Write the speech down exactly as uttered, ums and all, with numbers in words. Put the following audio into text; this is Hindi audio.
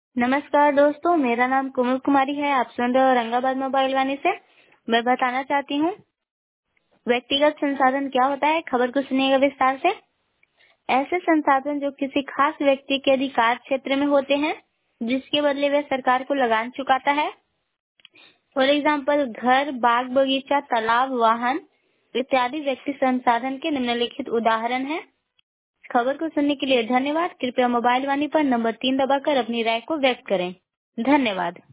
नमस्कार दोस्तों, मेरा नाम कोमल कुमारी है। आप सुन रहे हो औरंगाबाद मोबाइल वाणी से। मैं बताना चाहती हूँ व्यक्तिगत संसाधन क्या होता है। खबर को सुनिएगा विस्तार से। ऐसे संसाधन जो किसी खास व्यक्ति के अधिकार क्षेत्र में होते हैं, जिसके बदले वह सरकार को लगान चुकाता है। फॉर एग्जाम्पल घर, बाग बगीचा, तालाब, वाहन इत्यादि व्यक्ति संसाधन के निम्नलिखित उदाहरण हैं। खबर को सुनने के लिए धन्यवाद। कृपया मोबाइल वाणी पर नंबर तीन दबाकर अपनी राय को व्यक्त करें। धन्यवाद।